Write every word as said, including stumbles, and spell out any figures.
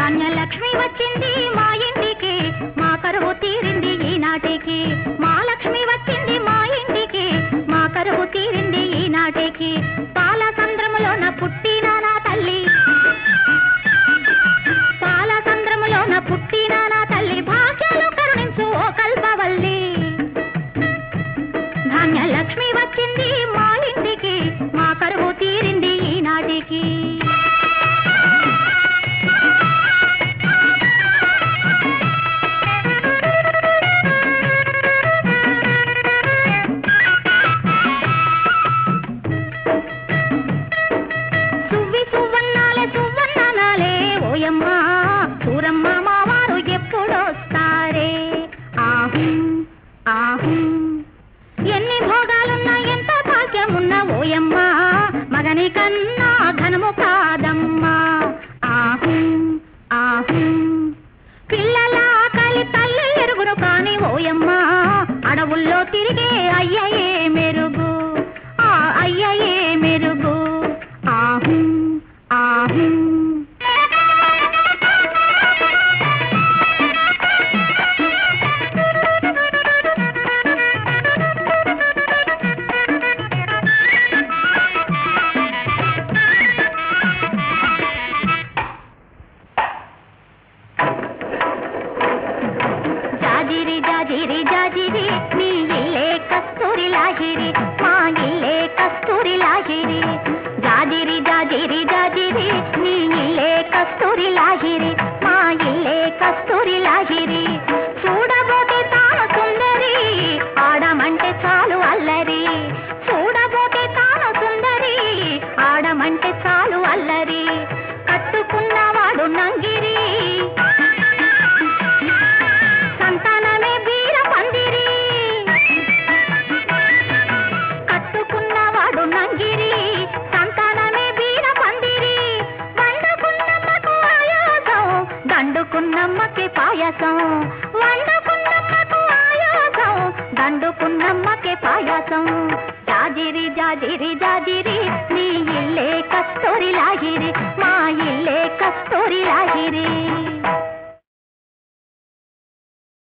ధాన్యలక్ష్మి వచ్చింది మా ఇంటికి, మా కరువు తీరింది ఈనాటికి. మా లక్ష్మి వచ్చింది మా ఇంటికి, మా కరువు తీరింది ఈనాటికి. పాల సంద్రములోన పుట్టిన నా తల్లి, పాల సంద్రములోన పుట్టిన నా తల్లి, భాగ్యాలు కరుణించు ఓ కల్పవల్లి. ధాన్యలక్ష్మి వచ్చింది మా ఇంటికి, మా కరువు తీరింది ఈనాటికి. సువ్వి సువ్వన్నాలే సువ్వన్నాలే ఓయమ్మ, సూరమ్మ మావారు ఎప్పుడొస్తారే. ఆహు ఆహు ఎన్ని భోగాలున్నా ఎంత భాగ్యమున్నా ఓయమ్మ, మగని కన్నా ఘనము కాదమ్మా. ఆహు ఆహు పిల్లల ఆకలి తల్లి ఎరుగును కాని ఓయమ్మ, అడవుల్లో తిరిగే అయ్యయే మెరుగు, ఆ అయ్యయే మెరుగు. ఆహు ఆహు జాజిరి జాజిరి జాజిరి నీ ఇల్లే కస్తూరి లాహిరి, మా ఇల్లే కస్తూరి లాహిరి. జాజిరి జాజిరి జాజిరి నీ ఇల్లే కస్తూరి లాహిరి, మా ఇల్లే కస్తూరి లాహిరి. చూడబోతే తాను సుందరి, ఆడమంటే చాలు అల్లరి. చూడబోతే తాను సుందరి, ఆడమంటే చాలు అల్లరి. కట్టుకున్నవాడు నంగిరి, సంతానమే వీర పందిరి. కట్టుకున్నవాడు నంగిరి, సంతానమే వీర పందిరి. వండుకున్నమ్మకు ఆయాసం, దండుకున్నమ్మకి పాయసం. వండుకున్నమ్మకు ఆయాసం, దండుకున్నమ్మకి పాయసం. జాజిరి జాజిరి జాజిరి నీ ఇల్లే కస్తూరి లాహిరి, మా ఇల్లే కస్తూరి లాహిరి.